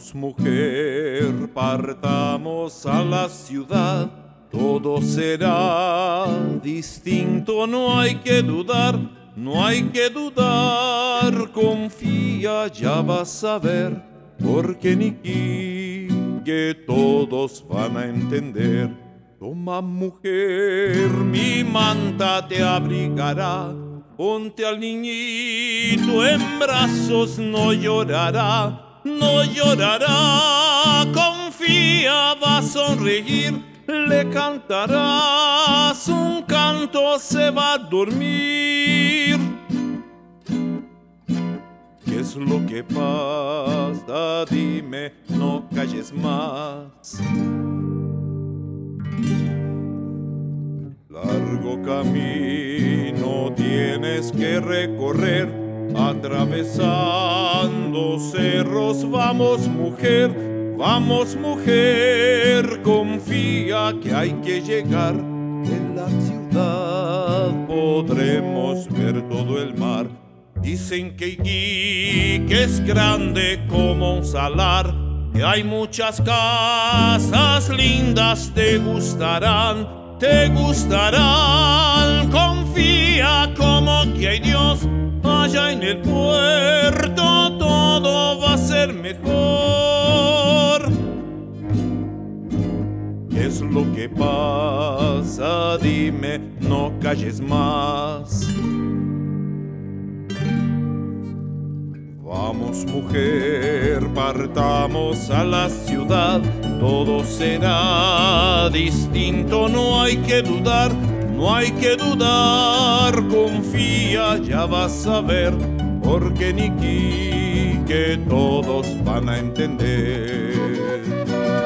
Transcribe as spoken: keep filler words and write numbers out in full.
Vamos, mujer, partamos a la ciudad. Todo será distinto, no hay que dudar, no hay que dudar. Confía, ya vas a ver, porque Niki, que todos van a entender. Toma, mujer, mi manta te abrigará. Ponte al niñito en brazos, no llorará, no llorará. Confía, va a sonreír, le cantarás un canto, se va a dormir. ¿Qué es lo que pasa? Dime, no calles más. Largo camino tienes que recorrer, atravesando cerros. Vamos, mujer, vamos, mujer, confía que hay que llegar. En la ciudad podremos ver todo el mar. Dicen que Iquique es grande como un salar, que hay muchas casas lindas, te gustarán. Te gustarán, confía como que hay Dios allá en el puerto, todo va a ser mejor. ¿Qué es lo que pasa? Dime, no calles más. Vamos, mujer, partamos a la ciudad. Todo será distinto, no hay que dudar, no hay que dudar. Confía, ya vas a ver, porque Niki, que todos van a entender.